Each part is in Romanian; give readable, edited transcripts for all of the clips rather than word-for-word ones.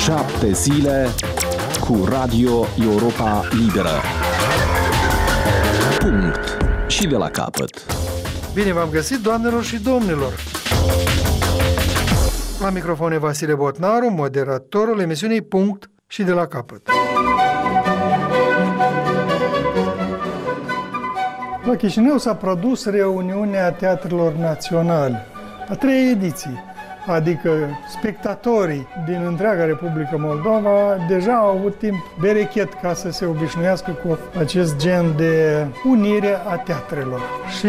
7 zile cu Radio Europa Liberă. Punct. Și de la capăt. Bine v-am găsit, doamnelor și domnilor! La microfon e Vasile Botnaru, moderatorul emisiunii Punct și de la capăt. La Chișinău s-a produs reuniunea teatrelor naționale, a 3 ediții, adică spectatorii din întreaga Republică Moldova deja au avut timp berechet ca să se obișnuiască cu acest gen de unire a teatrelor. Și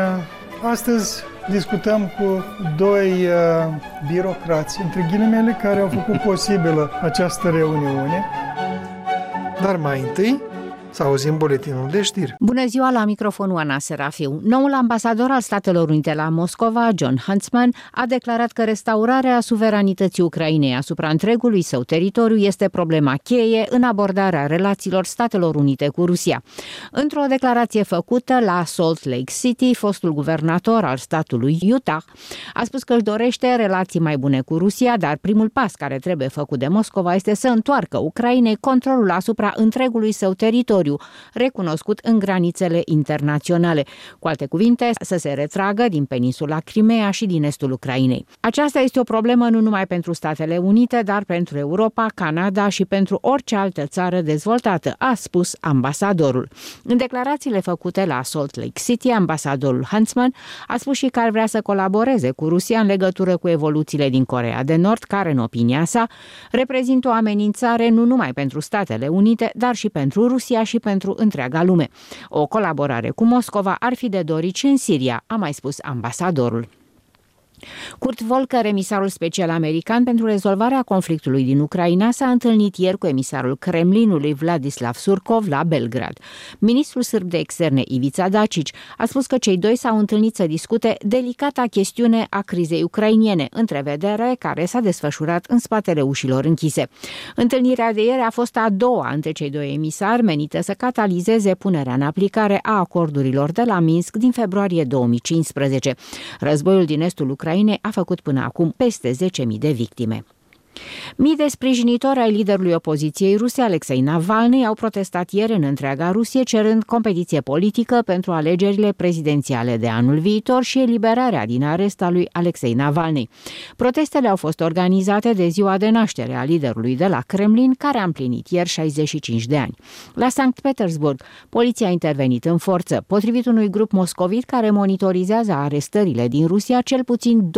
astăzi discutăm cu 2 birocrați, între ghilimele, care au făcut posibilă această reuniune. Dar mai întâi să auzim buletinul de știri. Bună ziua, la microfonul Ana Serafiu. Noul ambasador al Statelor Unite la Moscova, Jon Huntsman, a declarat că restaurarea suveranității Ucrainei asupra întregului său teritoriu este problema cheie în abordarea relațiilor Statelor Unite cu Rusia. Într-o declarație făcută la Salt Lake City, fostul guvernator al statului Utah a spus că își dorește relații mai bune cu Rusia, dar primul pas care trebuie făcut de Moscova este să întoarcă Ucrainei controlul asupra întregului său teritoriu, recunoscut în granițele internaționale. Cu alte cuvinte, să se retragă din peninsula Crimea și din estul Ucrainei. Aceasta este o problemă nu numai pentru Statele Unite, dar pentru Europa, Canada și pentru orice altă țară dezvoltată, a spus ambasadorul. În declarațiile făcute la Salt Lake City, ambasadorul Huntsman a spus și că ar vrea să colaboreze cu Rusia în legătură cu evoluțiile din Coreea de Nord, care, în opinia sa, reprezintă o amenințare nu numai pentru Statele Unite, dar și pentru Rusia și pentru întreaga lume. O colaborare cu Moscova ar fi de dorit și în Siria, a mai spus ambasadorul. Kurt Volker, emisarul special american pentru rezolvarea conflictului din Ucraina, s-a întâlnit ieri cu emisarul Kremlinului Vladislav Surkov la Belgrad. Ministrul sârb de externe Ivica Dačić a spus că cei doi s-au întâlnit să discute delicata chestiune a crizei ucrainene, întrevedere care s-a desfășurat în spatele ușilor închise. Întâlnirea de ieri a fost a doua între cei doi emisari, menită să catalizeze punerea în aplicare a acordurilor de la Minsk din februarie 2015. Războiul din estul Ucrainei a făcut până acum peste 10.000 de victime. Mii de sprijinitori ai liderului opoziției ruse, Alexei Navalny, au protestat ieri în întreaga Rusie, cerând competiție politică pentru alegerile prezidențiale de anul viitor și eliberarea din arest a lui Alexei Navalny. Protestele au fost organizate de ziua de naștere a liderului de la Kremlin, care a împlinit ieri 65 de ani. La Sankt Petersburg, poliția a intervenit în forță. Potrivit unui grup moscovit care monitorizează arestările din Rusia, cel puțin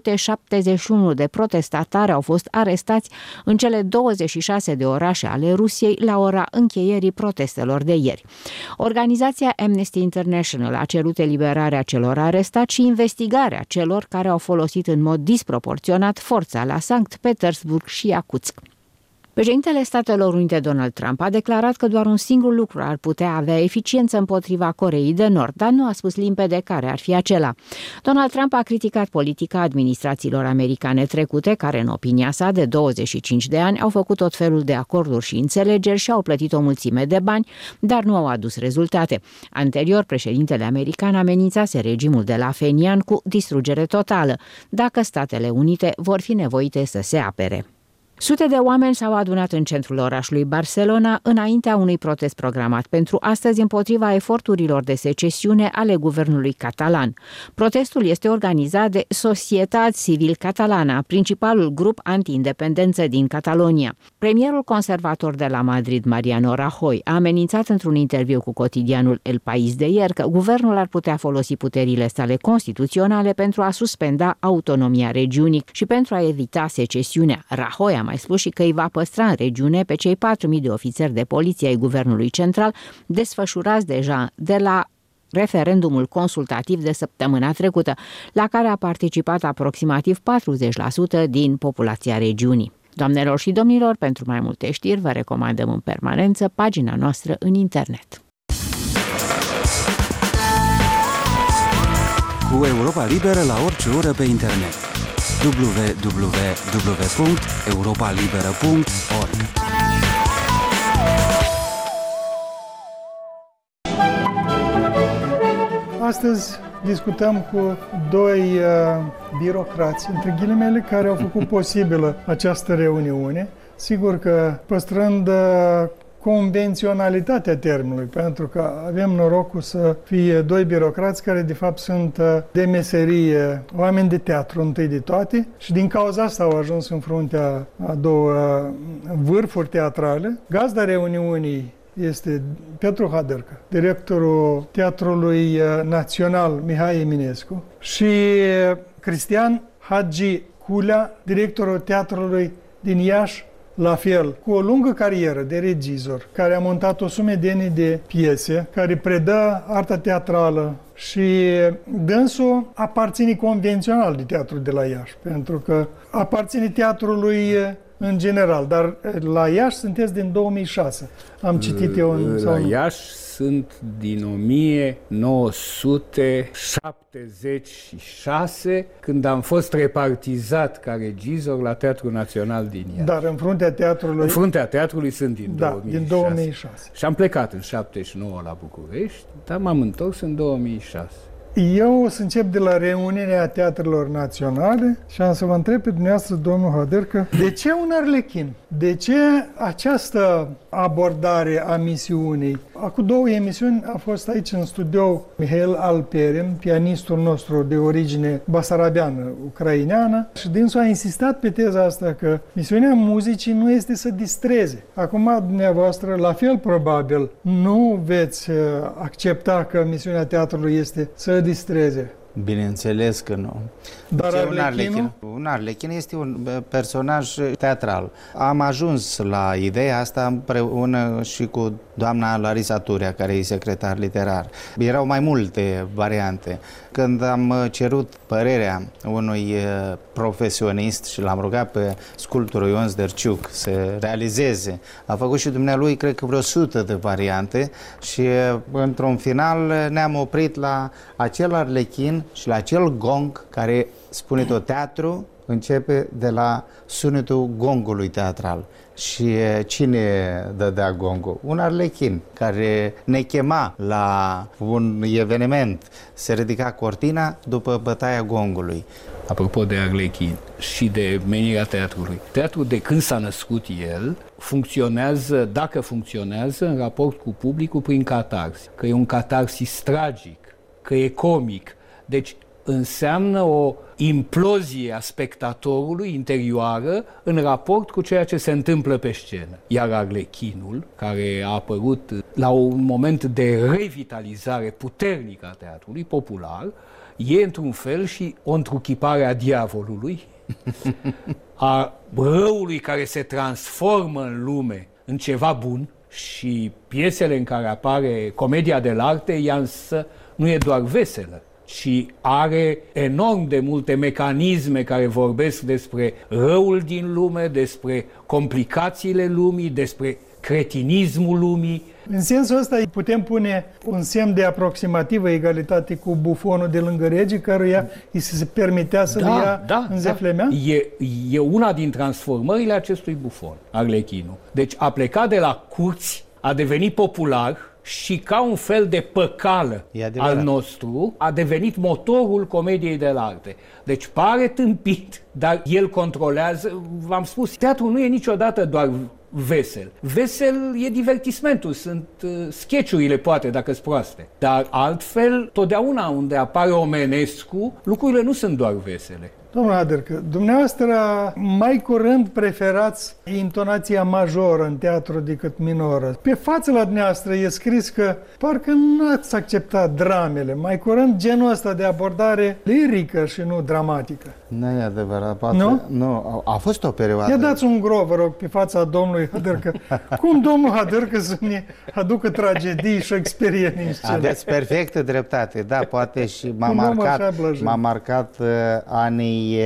271 de protestatari au fost arestați în cele 26 de orașe ale Rusiei la ora încheierii protestelor de ieri. Organizația Amnesty International a cerut eliberarea celor arestați și investigarea celor care au folosit în mod disproporționat forța la Sankt Petersburg și Yakutsk. Președintele Statelor Unite Donald Trump a declarat că doar un singur lucru ar putea avea eficiență împotriva Coreei de Nord, dar nu a spus limpede care ar fi acela. Donald Trump a criticat politica administrațiilor americane trecute, care, în opinia sa, de 25 de ani au făcut tot felul de acorduri și înțelegeri și au plătit o mulțime de bani, dar nu au adus rezultate. Anterior, președintele american amenințase regimul de la Phenian cu distrugere totală, dacă Statele Unite vor fi nevoite să se apere. Sute de oameni s-au adunat în centrul orașului Barcelona înaintea unui protest programat pentru astăzi împotriva eforturilor de secesiune ale guvernului catalan. Protestul este organizat de Societat Civil Catalana, principalul grup anti-independență din Catalonia. Premierul conservator de la Madrid, Mariano Rajoy, a amenințat într-un interviu cu cotidianul El País de ieri că guvernul ar putea folosi puterile sale constituționale pentru a suspenda autonomia regiunii și pentru a evita secesiunea. Rajoy a mai spus și că îi va păstra în regiune pe cei 4.000 de ofițeri de poliție ai Guvernului Central desfășurați deja de la referendumul consultativ de săptămâna trecută, la care a participat aproximativ 40% din populația regiunii. Doamnelor și domnilor, pentru mai multe știri vă recomandăm în permanență pagina noastră în internet. Cu Europa Liberă la orice oră pe internet. www.europalibera.org. Astăzi discutăm cu doi birocrați, între ghilimele, care au făcut posibilă această reuniune. Sigur că păstrând convenționalitatea termenului, pentru că avem norocul să fie doi birocrați care de fapt sunt de meserie, oameni de teatru întâi de toate, și din cauza asta au ajuns în fruntea a două vârfuri teatrale. Gazda reuniunii este Petru Hadărcă, directorul Teatrului Național Mihai Eminescu, și Cristian Hagi Culea, directorul Teatrului din Iași, la fel, cu o lungă carieră de regizor, care a montat o sumedenie de piese, care predă arta teatrală, și dânsul aparține convențional de teatru de la Iași, pentru că aparține teatrului în general, dar la Iași sunteți din 2006. Am citit eu în... La Iași sunt din 1976, când am fost repartizat ca regizor la Teatrul Național din Iași. Dar în fruntea teatrului... În fruntea teatrului sunt din 2006. Din 2006. Și am plecat în 79 la București, dar m-am întors în 2006. Eu o să încep de la reuniunea teatrelor naționale și am să vă întreb pe dumneavoastră, domnul Hadărcă, de ce un arlechin? De ce această abordare a misiunii? Acum 2 emisiuni a fost aici în studio Mihail Alperin, pianistul nostru de origine basarabeană, ucraineană, și dânsul a insistat pe teza asta că misiunea muzicii nu este să distreze. Acum, dumneavoastră, la fel probabil, nu veți accepta că misiunea teatrului este să distreze. Bineînțeles că nu. Dar Un arlechin este un personaj teatral. Am ajuns la ideea asta împreună și cu doamna Larisa Turea, care e secretar literar. Erau mai multe variante. Când am cerut părerea unui profesionist și l-am rugat pe sculptorul Ion Zderciuc să realizeze, a făcut și dumnealui, cred că vreo 100 de variante, și într-un final ne-am oprit la acel arlechin și la acel gong care, spune tot, teatru începe de la sunetul gongului teatral. Și cine dădea gongul? Un arlechin care ne chema la un eveniment. Se ridica cortina după bătaia gongului. Apropo de arlechin și de menirea teatrului, teatrul, de când s-a născut el, funcționează, dacă funcționează, în raport cu publicul prin catarsis. Că e un catarsis tragic, că e comic. Deci înseamnă o implozie a spectatorului interioară în raport cu ceea ce se întâmplă pe scenă. Iar arlechinul, care a apărut la un moment de revitalizare puternică a teatrului popular, e într-un fel și o întruchipare a diavolului, a răului care se transformă în lume în ceva bun, și piesele în care apare comedia dell'arte, ea însă nu e doar veselă, ci are enorm de multe mecanisme care vorbesc despre răul din lume, despre complicațiile lumii, despre cretinismul lumii. În sensul ăsta putem pune un semn de aproximativă egalitate cu bufonul de lângă rege, căruia îi se permitea să-l ia în zeflemea? E una din transformările acestui bufon, arlechinul. Deci a plecat de la curți, a devenit popular și, ca un fel de păcală al nostru, a devenit motorul comediei dell'arte. Deci pare tâmpit, dar el controlează. V-am spus, teatrul nu e niciodată doar vesel. Vesel e divertismentul, sunt sketch-urile, poate, dacă-s proaste. Dar altfel, totdeauna unde apare Omenescu, lucrurile nu sunt doar vesele. Domnul Hadărcă, dumneavoastră mai curând preferați intonația majoră în teatru decât minoră. Pe față la dumneavoastră e scris că parcă nu ați acceptat dramele. Mai curând genul ăsta de abordare lirică și nu dramatică. Nu e adevărat. Poate, nu? A fost o perioadă. Ia dați un gro, vă rog, pe fața domnului Hadărcă. Cum domnul Hadărcă să ne aducă tragedii shakespeariene în scenă? Aveți perfectă dreptate. Da, poate și m-a marcat anii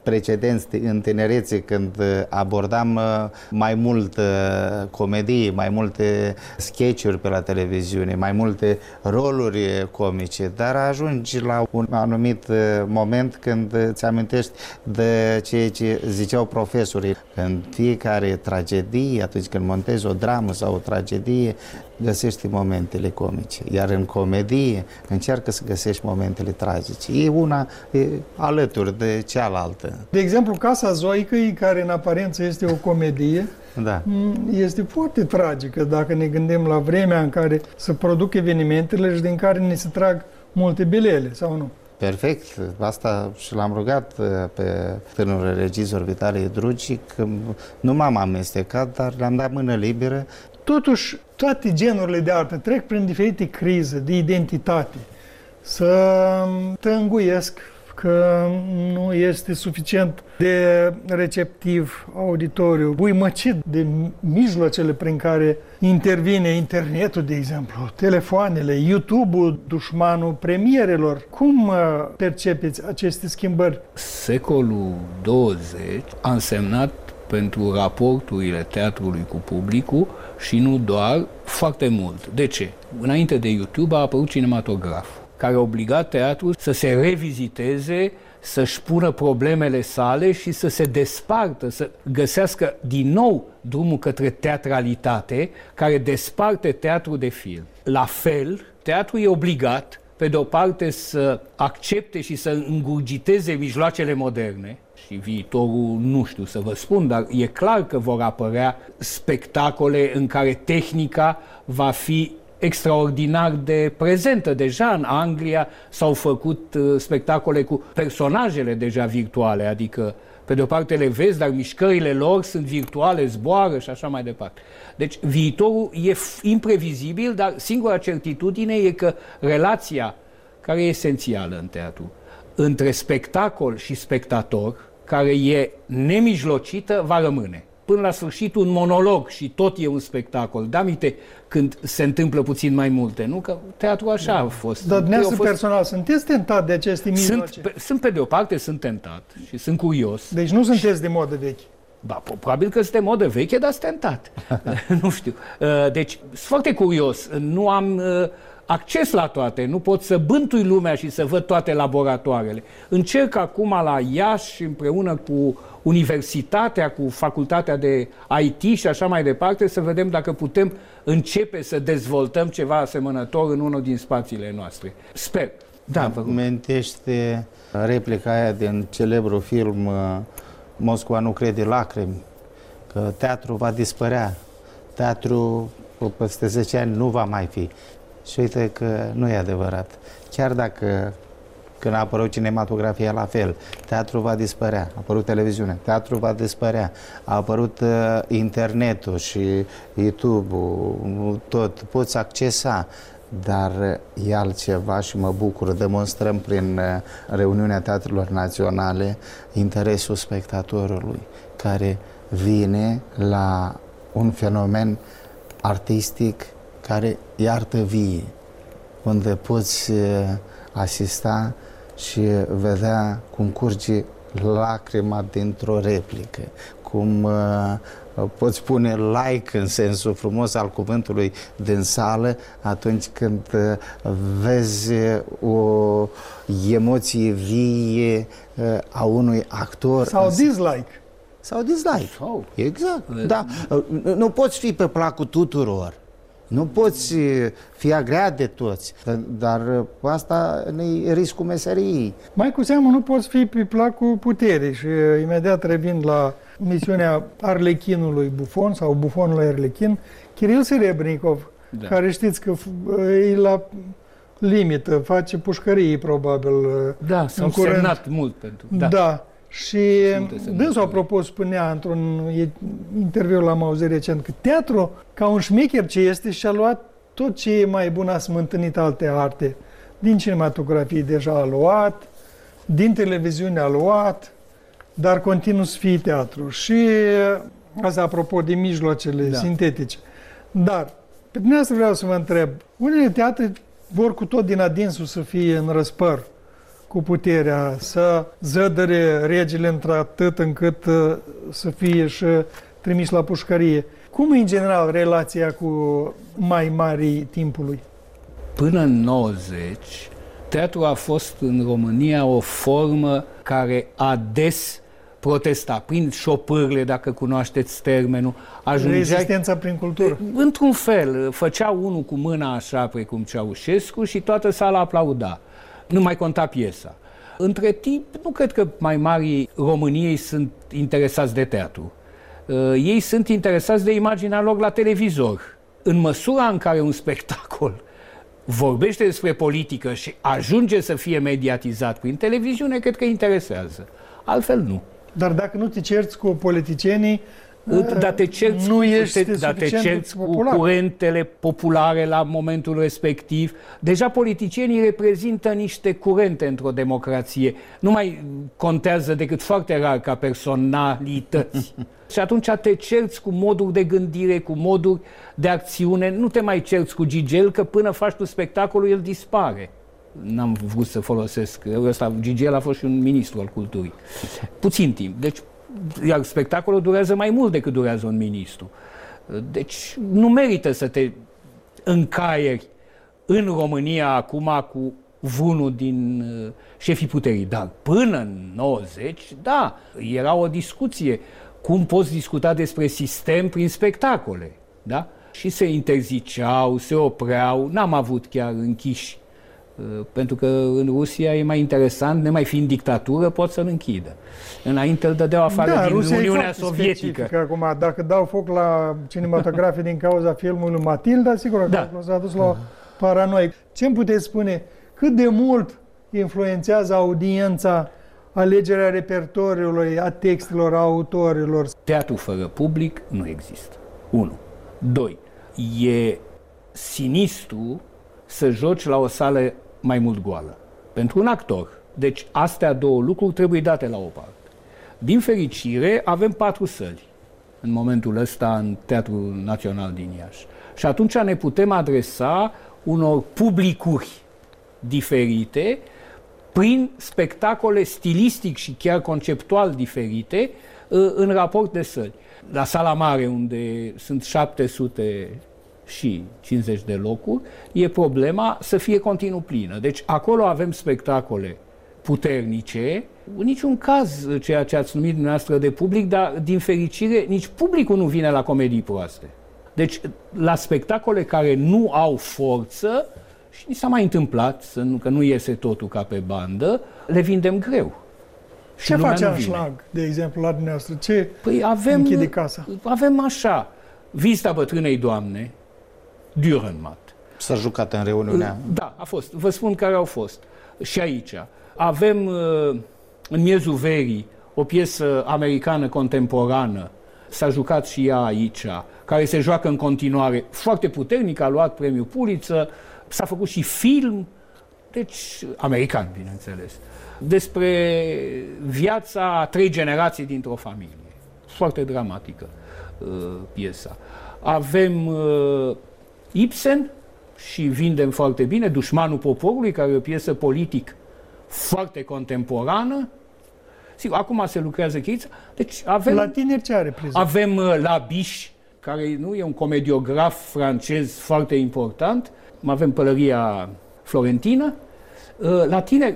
precedenți în tinerețe, când abordam mai mult comedie, mai multe sketch-uri pe la televiziune, mai multe roluri comice, dar ajungi la un anumit moment când îți amintești de ceea ce ziceau profesorii. În fiecare tragedie, atunci când montezi o dramă sau o tragedie, găsești momentele comice, iar în comedie încearcă să găsești momentele tragice. E una alături de cealaltă. De exemplu, Casa Zoicăi, care în aparență este o comedie, da, este foarte tragică dacă ne gândim la vremea în care se produc evenimentele și din care ne se trag multe bilele, sau nu? Perfect. Asta și l-am rugat pe tânărul regizor Vitalie Drugic. Nu m-am amestecat, dar le-am dat mână liberă. Totuși, toate genurile de artă trec prin diferite crize de identitate. Să tănguiesc că nu este suficient de receptiv auditoriu, uimăcit de mijloacele prin care intervine internetul, de exemplu, telefoanele, YouTube-ul, dușmanul premierelor. Cum percepeți aceste schimbări? Secolul 20 a însemnat pentru raporturile teatrului cu publicul și nu doar, foarte mult. De ce? Înainte de YouTube a apărut cinematograful, care a obligat teatrul să se reviziteze, să-și pună problemele sale și să se despartă, să găsească din nou drumul către teatralitate, care desparte teatrul de film. La fel, teatrul e obligat, pe de o parte, să accepte și să îngurgiteze mijloacele moderne, și viitorul, nu știu să vă spun, dar e clar că vor apărea spectacole în care tehnica va fi extraordinar de prezentă. Deja în Anglia s-au făcut spectacole cu personajele deja virtuale, adică pe de o parte le vezi, dar mișcările lor sunt virtuale, zboară și așa mai departe. Deci viitorul e imprevizibil, dar singura certitudine e că relația care e esențială în teatru între spectacol și spectator, care e nemijlocită, va rămâne. Până la sfârșit un monolog și tot e un spectacol. Da, aminte când se întâmplă puțin mai multe, nu? Că teatrul așa a fost. Dar dumneavoastră personal, sunteți tentat de aceste mijloace? Sunt pe de o parte, sunt tentat și sunt curios. Deci nu sunteți de modă veche? Da, probabil că sunt de modă veche, dar sunt tentat. Nu știu. Deci, sunt foarte curios. Nu am acces la toate, nu pot să bântui lumea și să văd toate laboratoarele. Încerc acum la Iași, împreună cu universitatea, cu facultatea de IT și așa mai departe, să vedem dacă putem începe să dezvoltăm ceva asemănător în unul din spațiile noastre. Sper. Da, vă rog. Mentește replica aia din celebrul film Moscova nu crede lacrimi, că teatrul va dispărea, teatrul peste 10 ani nu va mai fi. Și uite că nu e adevărat. Chiar dacă când a apărut cinematografia la fel, teatrul va dispărea, a apărut televiziunea, teatrul va dispărea, a apărut internetul și YouTube-ul, tot, poți accesa, dar e altceva și mă bucur, demonstrăm prin reuniunea teatrelor naționale interesul spectatorului care vine la un fenomen artistic care e artă vie, unde poți asista și vedea cum curge lacrima dintr-o replică, cum poți pune like în sensul frumos al cuvântului din sală atunci când vezi o emoție vie a unui actor. Sau dislike. Sau dislike. Oh. Exact. Da. Nu poți fi pe placul tuturor. Nu poți fi agreat de toți, dar asta e riscul meseriei. Mai cu seamă nu poți fi pe placul puterii și imediat revin la misiunea Arlechinului Bufon sau Bufonului Arlechin, Kiril Serebrennikov, da, care știți că e la limită, face pușcării probabil. Da, s-au semnat mult pentru. Da. Da. Și dânsul, apropo, spunea într-un interviu la auzit recent că teatru, ca un șmecher ce este, și-a luat tot ce e mai bun, a smântânit alte arte. Din cinematografie deja a luat, din televiziune a luat, dar continuă să fie teatru. Și asta apropo de mijloacele sintetice. Dar, pe dumneavoastră vreau să vă întreb, unele teatre vor cu tot din adinsul să fie în răspăr cu puterea, să zădăre regele într-atât încât să fie și trimis la pușcărie. Cum e în general relația cu mai mari timpului? Până în 90, teatrul a fost în România o formă care a des protesta, prin șopârle, dacă cunoașteți termenul. Rezistența prin cultură. Într-un fel, făcea unul cu mâna așa, precum Ceaușescu, și toată sala aplauda. Nu mai conta piesa. Între timp, nu cred că mai marii României sunt interesați de teatru. Ei sunt interesați de imaginea lor la televizor. În măsura în care un spectacol vorbește despre politică și ajunge să fie mediatizat prin televiziune, cred că interesează. Altfel nu. Dar dacă nu te cerți cu politicienii, dar te cerți cu curentele populare la momentul respectiv. Deja politicienii reprezintă niște curente într-o democrație. Nu mai contează decât foarte rar ca personalități. Și atunci te cerți cu moduri de gândire, cu moduri de acțiune. Nu te mai cerți cu Gigel, că până faci tu spectacolul, el dispare. N-am vrut să folosesc ăsta. Gigel a fost și un ministru al culturii. Puțin timp. Deci, iar spectacolul durează mai mult decât durează un ministru. Deci nu merită să te încaieri în România acum cu vreunul din șefii puterii. Dar până în 90, da, era o discuție. Cum poți discuta despre sistem prin spectacole? Da? Și se interziceau, se opreau, n-am avut chiar închiși. Pentru că în Rusia e mai interesant, nemai fiind dictatură, pot să-l închidă. Înainte îl dădeau afară din Uniunea Sovietică. Acum, dacă dau foc la cinematografie din cauza filmului Matilda, sigur că s-a dus la paranoic. Ce-mi puteți spune? Cât de mult influențează audiența alegerea repertoriului, a textelor, a autorilor? Teatru fără public nu există. 1. 2. E sinistru să joci la o sală mai mult goală. Pentru un actor. Deci astea două lucruri trebuie date la o parte. Din fericire, avem 4 săli în momentul ăsta în Teatrul Național din Iași. Și atunci ne putem adresa unor publicuri diferite prin spectacole stilistic și chiar conceptual diferite în raport de săli. La Sala Mare, unde sunt 750 de locuri, e problema să fie continuu plină. Deci acolo avem spectacole puternice, în niciun caz ceea ce ați numit dumneavoastră de public, dar din fericire nici publicul nu vine la comedii proaste. Deci la spectacole care nu au forță, și ni s-a mai întâmplat, că nu iese totul ca pe bandă, le vindem greu. Ce face Anschlag, de exemplu, la dumneavoastră? Ce închide casa? Avem așa, Vizita bătrânei doamne, Dürrenmatt. S-a jucat în reuniunea? Da, a fost. Vă spun care au fost. Și aici. Avem în miezul verii o piesă americană contemporană, s-a jucat și ea aici, care se joacă în continuare, foarte puternic, a luat premiul Pulitzer, s-a făcut și film, deci american, bineînțeles, despre viața a 3 generații dintr-o familie. Foarte dramatică piesa. Avem Ibsen și vindem foarte bine, Dușmanul poporului, care e o piesă politic foarte contemporană. Sigur, acum se lucrează Chiriță. Deci avem, la tineri ce are priză? Avem Labiche, care nu e un comediograf francez foarte important. Avem Pălăria Florentină. La tineri,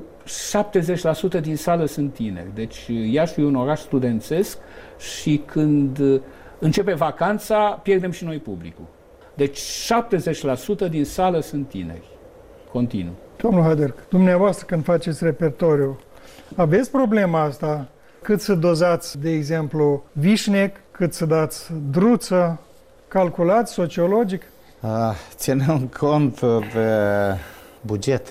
70% din sală sunt tineri. Deci Iașiul e un oraș studențesc și când începe vacanța, pierdem și noi publicul. Deci 70% din sală sunt tineri. Continuu. Domnul Haderc, dumneavoastră când faceți repertoriu, aveți problema asta? Cât să dozați, de exemplu, vișnec, cât să dați druță, calculați sociologic? Ținem cont de buget,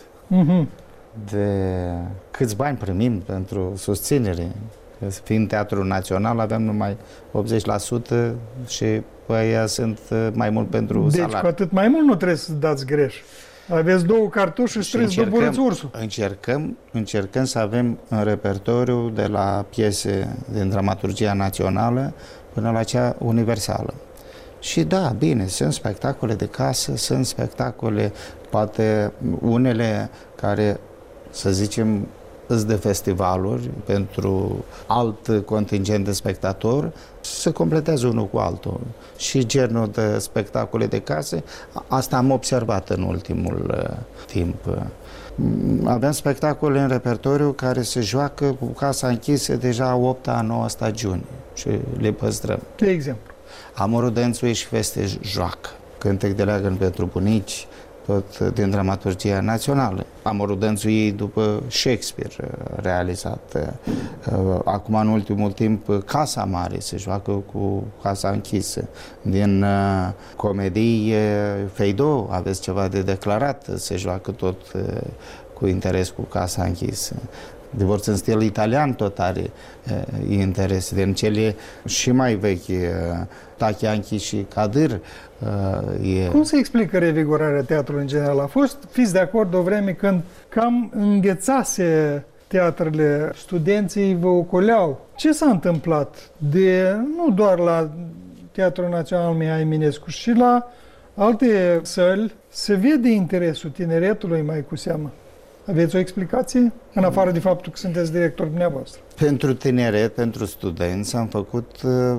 de câți bani primim pentru susținere. Fiind Teatrul Național, avem numai 80% și ăia sunt mai mult pentru salariu. Deci cu atât mai mult nu trebuie să dați greș. Aveți 2 cartuși și trebuie să doborâți ursul. Încercăm să avem în repertoriu de la piese din dramaturgia națională până la cea universală. Și da, bine, sunt spectacole de casă, sunt spectacole, poate unele care să zicem, de festivaluri pentru alt contingent de spectatori, se completează unul cu altul. Și genul de spectacole de case, asta am observat în ultimul timp. Avem spectacole în repertoriu care se joacă cu casa închisă deja 8-9 stagiuni și le păstrăm. De exemplu? Amorul Dănțului și Feste joacă. Cântec de leagăn pentru bunici, tot din dramaturgia națională. Amorul Dănțului după Shakespeare realizat. Acum, în ultimul timp, Casa Mare se joacă cu casa închisă. Din comedii Feydeau aveți ceva de declarat, se joacă tot cu interes cu casa închisă. Divorț în stil italian tot are interes. Din cele și mai vechi, Tachianchi și Kadir. Cum se explică revigorarea teatrului în general? A fost, fiți de acord, o vreme când cam înghețase teatrele, studenții vă ocoleau. Ce s-a întâmplat? Nu doar la Teatrul Național Mihai Eminescu, și la alte săli se vede interesul tineretului mai cu seamă. Aveți o explicație? În afară de faptul că sunteți director dumneavoastră. Pentru tineret, pentru studenți, am făcut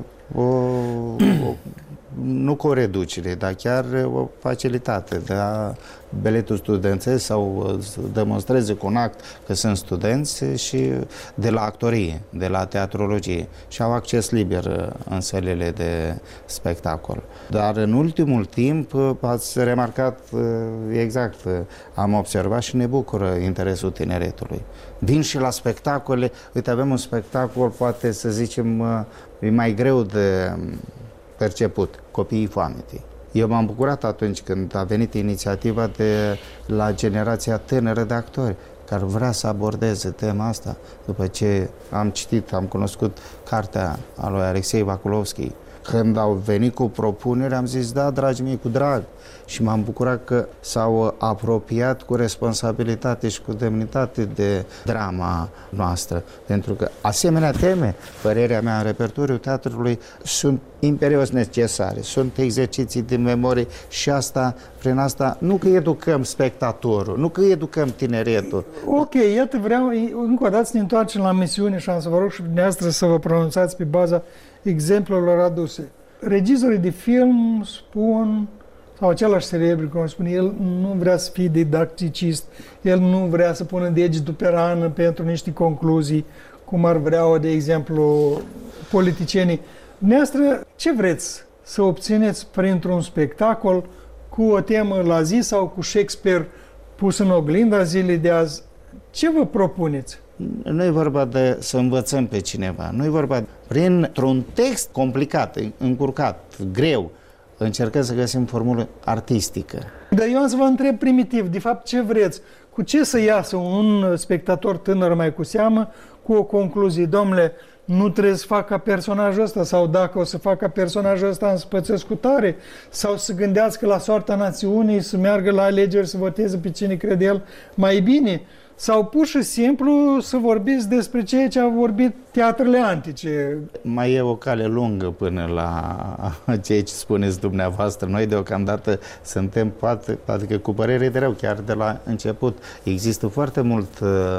nu cu o reducere, dar chiar o facilitate. Da? Biletul studențesc sau demonstreze cu un act că sunt studenți și de la actorie, de la teatrologie și au acces liber în sălile de spectacol. Dar în ultimul timp, ați remarcat exact, am observat și ne bucură interesul tineretului. Vin și la spectacole, uite, avem un spectacol, poate să zicem, e mai greu de perceput, Copiii foametei. Eu m-am bucurat atunci când a venit inițiativa de la generația tânără de actori care vrea să abordeze tema asta. După ce am citit, am cunoscut cartea a lui Alexei Vakulovski, când au venit cu propuneri, am zis, da, dragii mei, cu drag. Și m-am bucurat că s-au apropiat cu responsabilitate și cu demnitate de drama noastră. Pentru că asemenea teme, părerea mea, în repertoriul teatrului, sunt imperios necesare. Sunt exerciții de memorie și asta, prin asta, nu că educăm spectatorul, nu că educăm tineretul. Ok, iată, vreau încă o dată să ne întoarcem la misiune și am să vă rog și dumneavoastră să vă pronunțați pe baza exemplelor aduse. Regizorii de film spun, sau același celebru, cum spune, el nu vrea să fie didacticist, el nu vrea să pună degetul pe rană pentru niște concluzii, cum ar vrea, de exemplu, politicienii. Dumneavoastră, ce vreți să obțineți printr-un spectacol cu o temă la zi sau cu Shakespeare pus în oglinda zilei de azi? Ce vă propuneți? Nu e vorba de să învățăm pe cineva, nu e vorba, printr-un text complicat, încurcat, greu, încercăm să găsim formulă artistică. Dar eu am să vă întreb primitiv, de fapt, ce vreți? Cu ce să iasă un spectator tânăr mai cu seamă cu o concluzie? Domnule, nu trebuie să fac ca personajul ăsta, sau dacă o să fac ca personajul ăsta îmi spățesc cu tare, sau să gândească la soarta națiunii, să meargă la alegeri, să voteze pe cine crede el mai bine, sau pur și simplu să vorbiți despre ceea ce au vorbit teatrele antice. Mai e o cale lungă până la ceea ce spuneți dumneavoastră. Noi deocamdată suntem, poate că cu părere de rău, chiar de la început. Există foarte mult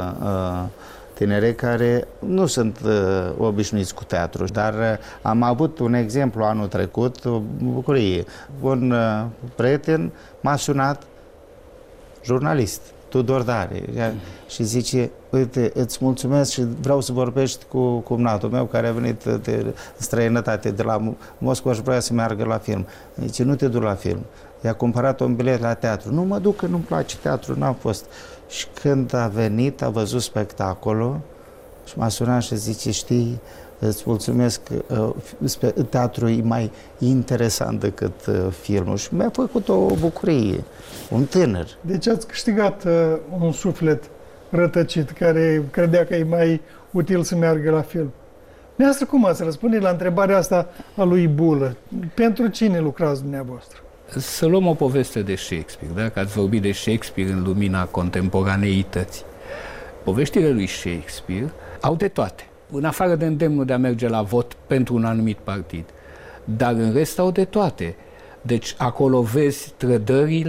tineri care nu sunt obișnuiți cu teatru, dar am avut un exemplu anul trecut, o bucurie. Un prieten m-a sunat, jurnalist, Tudor Dare, și zice, uite, îți mulțumesc și vreau să vorbești cu cumnatul meu care a venit de străinătate, de la Moscova și vrea să meargă la film. Zice, nu te duc la film. I-a cumpărat un bilet la teatru. Nu mă duc, că nu-mi place teatru, n-am fost. Și când a venit, a văzut spectacolul și m-a sunat și zice, știi, îți mulțumesc, teatrul e mai interesant decât filmul. Și mi-a făcut o bucurie, un tânăr. Deci ați câștigat un suflet rătăcit care credea că e mai util să meargă la film. Dumneavoastră, cum ați răspunde la întrebarea asta a lui Bulă? Pentru cine lucrați dumneavoastră? Să luăm o poveste de Shakespeare, da? Că ați vorbit de Shakespeare în lumina contemporaneității. Poveștile lui Shakespeare au de toate, în afară de îndemnul de a merge la vot pentru un anumit partid, dar în rest au de toate. Deci acolo vezi trădările,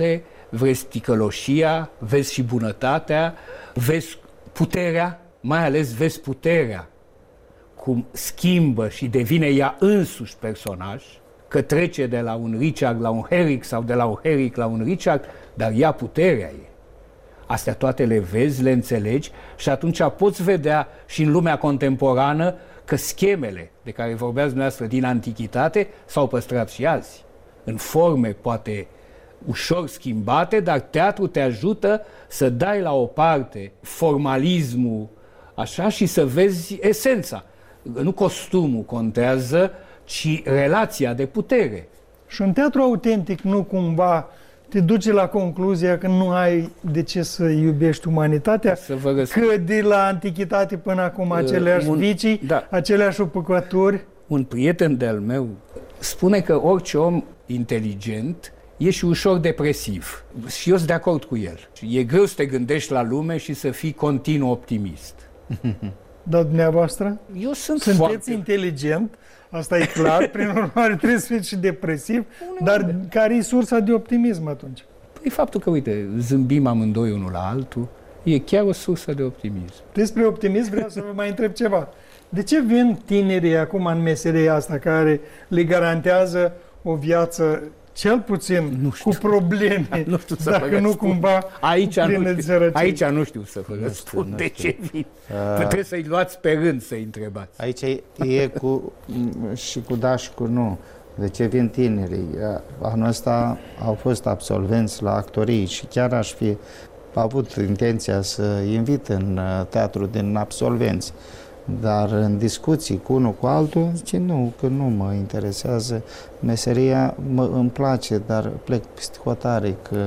vezi ticăloșia, vezi și bunătatea, vezi puterea, mai ales vezi puterea, cum schimbă și devine ea însuși personaj, că trece de la un Richard la un Herrick sau de la un Herrick la un Richard, dar ea puterea e. Astea toate le vezi, le înțelegi și atunci poți vedea și în lumea contemporană că schemele de care vorbeați dumneavoastră din antichitate s-au păstrat și azi. În forme poate ușor schimbate, dar teatru te ajută să dai la o parte formalismul așa și să vezi esența. Nu costumul contează, ci relația de putere. Și un teatru autentic nu cumva te duce la concluzia că nu ai de ce să iubești umanitatea, că de la antichitate până acum aceleași vicii, aceleași opăcături. Un prieten de-al meu spune că orice om inteligent e și ușor depresiv. Și eu sunt de acord cu el. E greu să te gândești la lume și să fii continuu optimist. Dar dumneavoastră? Eu sunteți inteligent, asta e clar, prin urmare trebuie să fiți și depresiv, dar care e sursa de optimism atunci? Păi faptul că, uite, zâmbim amândoi unul la altul, e chiar o sursă de optimism. Despre optimism vreau să vă mai întreb ceva. De ce vin tinerii acum în meseria asta care le garantează o viață cel puțin cu probleme, nu știu să dacă nu cumva aici nu știu să vă răspund de ce vin. Trebuie să-i luați pe rând să-i întrebați. Aici e și cu da și cu nu. De ce vin tinerii? Anul ăsta au fost absolvenți la actorii și chiar aș fi avut intenția să invit în teatru din absolvenți. Dar în discuții cu unul cu altul, zice nu, că nu mă interesează meseria, îmi place, dar plec peste hotare, că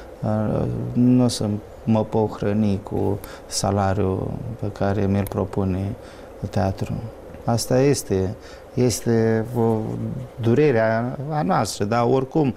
nu o să mă pot hrăni cu salariul pe care mi-l propune teatru. Asta este o durere a noastră, dar oricum,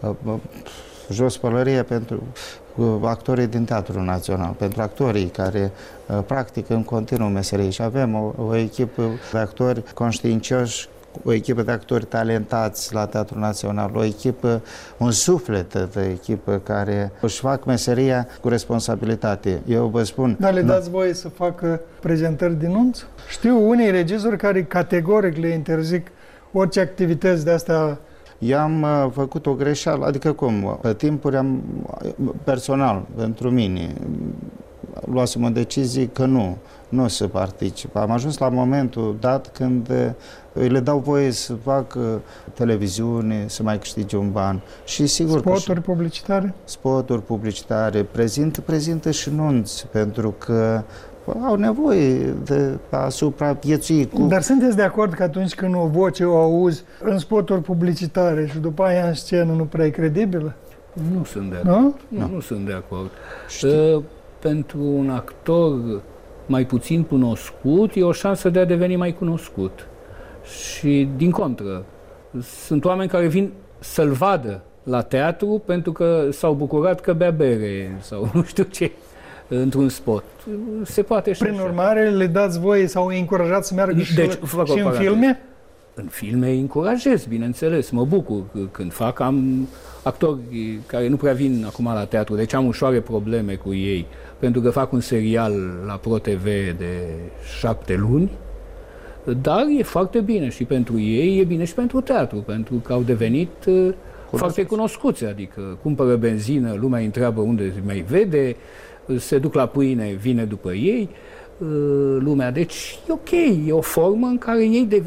jos pălăria pentru actorii din Teatrul Național, pentru actorii care practică în continuu meserie și avem o echipă de actori conștiincioși, o echipă de actori talentați la Teatrul Național, o echipă, un suflet de echipă care își fac meseria cu responsabilitate. Eu vă spun... Dar le dați voie să facă prezentări din nunț? Știu unii regizori care categoric le interzic orice activități de astea. Eu am făcut o greșeală, adică cum? Pe timpuri personal, pentru mine, luasem o decizie că nu o să particip. Am ajuns la momentul dat când le dau voie să fac televiziune, să mai câștige un ban. Și sigur spoturi publicitare? Spoturi publicitare. Prezintă și nunți, pentru că au nevoie de a supraviețui cu... Dar sunteți de acord că atunci când o voce o auzi în spoturi publicitare și după aia în scenă nu prea e credibilă? Nu sunt de acord. Nu sunt de acord. Pentru un actor mai puțin cunoscut e o șansă de a deveni mai cunoscut. Și din contră, sunt oameni care vin să-l vadă la teatru pentru că s-au bucurat că bea bere sau nu știu ce într-un spot. Se poate și prin urmare, le dați voie sau îi încurajați să meargă și în filme? În filme îi încurajez, bineînțeles. Mă bucur când fac. Am actori care nu prea vin acum la teatru, deci am ușoare probleme cu ei, pentru că fac un serial la ProTV de 7 luni, dar e foarte bine și pentru ei, e bine și pentru teatru, pentru că au devenit foarte cunoscuți, adică cumpără benzină, lumea îi întreabă unde mai vede, se duc la pâine, vine după ei, lumea. Deci e ok, e o formă în care ei,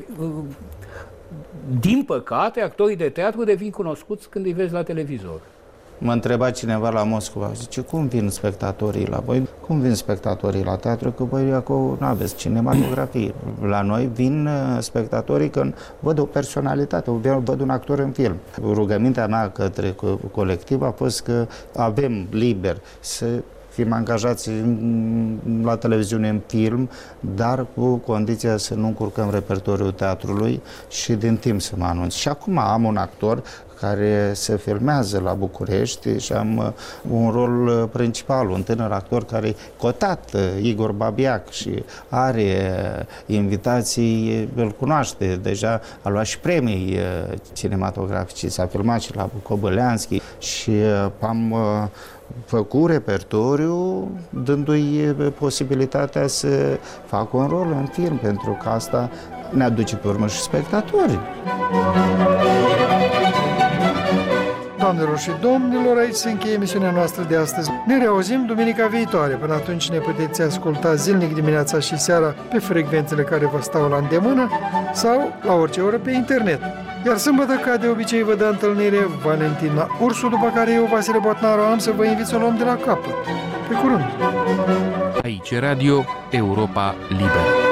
din păcate, actorii de teatru devin cunoscuți când îi vezi la televizor. Mă întreba cineva la Moscova, zice, cum vin spectatorii la voi? Cum vin spectatorii la teatru? Că voi acolo nu aveți cinematografie. La noi vin spectatorii când văd o personalitate, văd un actor în film. Rugămintea mea către colectiv a fost că avem liber să fim angajați la televiziune în film, dar cu condiția să nu încurcăm repertoriul teatrului și din timp să mă anunț. Și acum am un actor care se filmează la București și am un rol principal, un tânăr actor care e cotat, Igor Babiac, și are invitații, îl cunoaște, deja a luat și premii cinematografice, s-a filmat și la Cobăleanski și am făcut repertoriu dându-i posibilitatea să facă un rol în film, pentru că asta ne aduce pe urmă și spectatorii. Doamnelor și domnilor, aici se încheie emisiunea noastră de astăzi. Ne reauzim duminica viitoare. Până atunci ne puteți asculta zilnic dimineața și seara pe frecvențele care vă stau la îndemână sau la orice oră pe internet. Iar sâmbătă, ca de obicei, vă dă întâlnire Valentina Ursu, după care eu, Vasile Botnaru, am să vă invit să o luăm de la capăt. Pe curând! Aici Radio Europa Liberă.